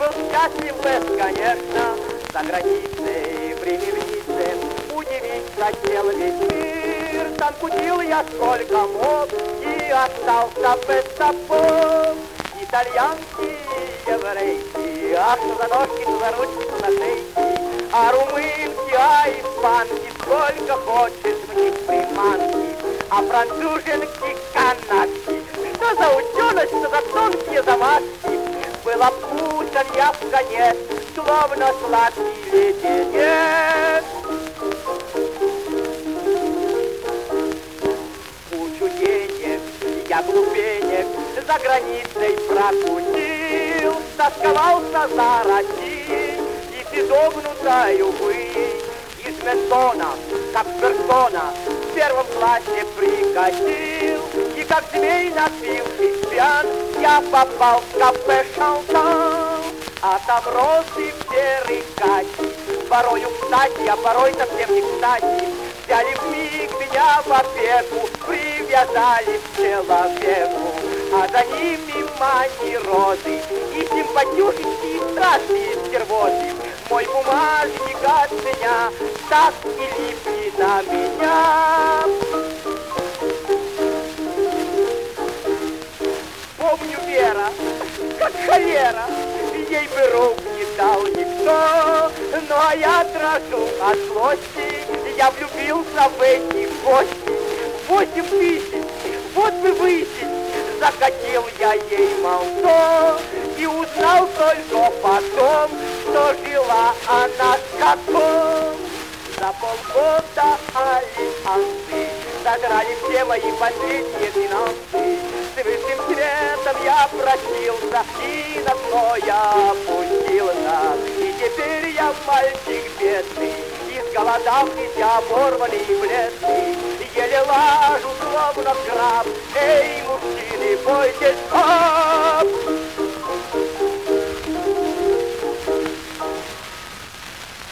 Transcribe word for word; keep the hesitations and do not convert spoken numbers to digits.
был счастлив бесконечно, за границей, в Риме, удивить хотел весь мир. Там кутил я сколько мог и остался без сапог. Итальянки, еврейки, ах, что за ножки, что за ручки, что за шейки. А румынки, а испанки, сколько хочешь в них приманки. А француженки, канадки, что за ученость, что за тонкие замазки. Был опутан я в коне, словно сладкий леденец. Кучу денег я глупенек за границей прокутил, тосковался за Россией и изогнутою высь. Из Ментона, как персона, в первом классе прикатил, и как змей, напившись пьян, я попал в кафе «Шантан». А там розы в серой кати, порою кстати, а порой совсем не кстати. Взяли вмиг меня в опеку, привязали к человеку. А за ними мани розы и симпатюшечки, и страшные стервозы. Мой бумажник от меня так и липнет на меня. Помню, Вера, как холера, ей бы рук не дал никто. Ну а я дрожу от злости, я влюбился в эти гости. Восемь тысяч, вот бы высить, закатил я ей молчок. И узнал только потом, что жила она с котом. За полгода альянсы сожрали все мои последние финансы. С высшим светом я простился и на дно я опустился. И теперь я мальчик бедный, изголодавшийся, оборванный и бледный. Еле лажу, словно краб, эй, мужчины, бойтесь,